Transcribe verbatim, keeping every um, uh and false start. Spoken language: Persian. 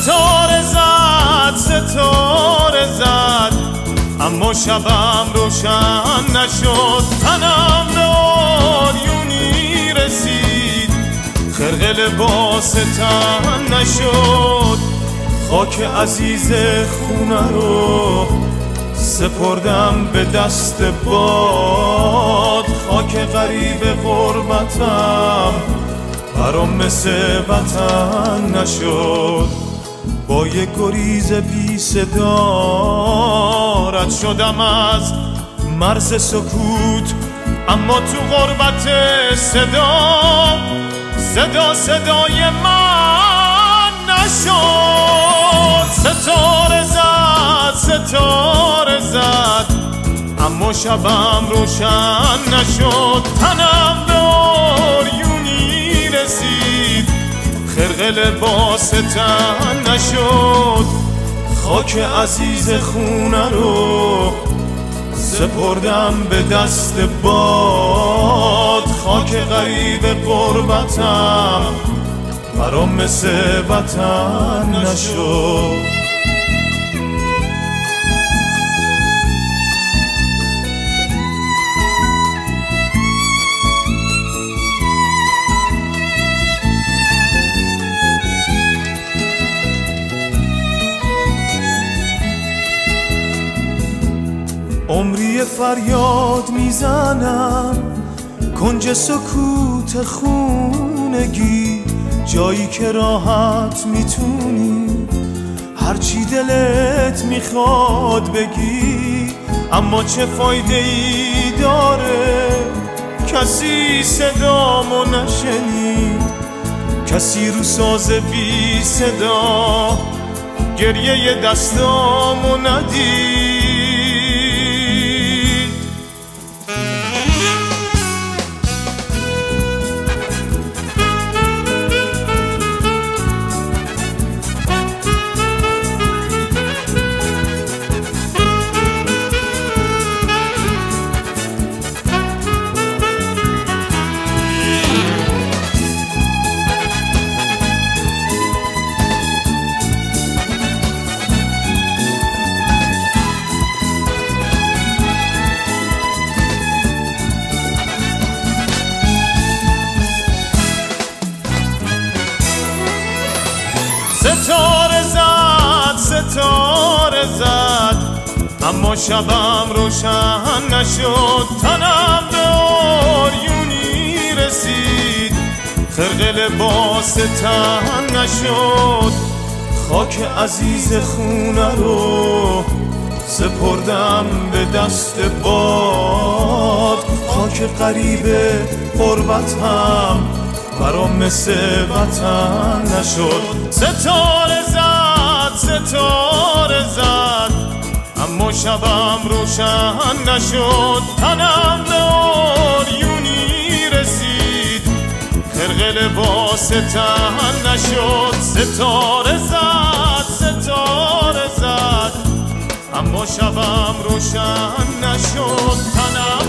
ستاره زد ستاره زد اما شبم روشن نشد. تنم به آریونی رسید خرقه لباس تن نشد. خاک عزیز خونه رو سپردم به دست باد. خاک غریب غربتم برام مثل وطن نشد. با یک گریز بی صدا رد شدم از مرز سکوت، اما تو غربت صدا صدا صدای من نشد. ستاره زد ستاره زد اما شبم روشن نشد. تنم به آریونی رسید خرقه لباس تن نشد. خاک عزیز خونه رو سپردم به دست باد. خاک غریب غربتم برام مثل وطن نشد. عمری فریاد میزنم کنج سکوت خونگی، جایی که راحت میتونی هرچی دلت میخواد بگی. اما چه فایده ای داره کسی صدامو نشنید، کسی رو ساز بی صدا گریه دستامو ندید. ستاره زد ستاره زد اما شبم روشن نشد. تنم به آریونی رسید خرقه لباس تن نشد. خاک عزیز خونه رو سپردم به دست باد. خاک غریب غربتم برام مثل وطن نشد. ستاره زد ستاره زد اما شبم روشن نشد. تنم به آریونی رسید خرقه لباس تن نشد. ستاره زد ستاره زد اما شبم روشن نشد. تنم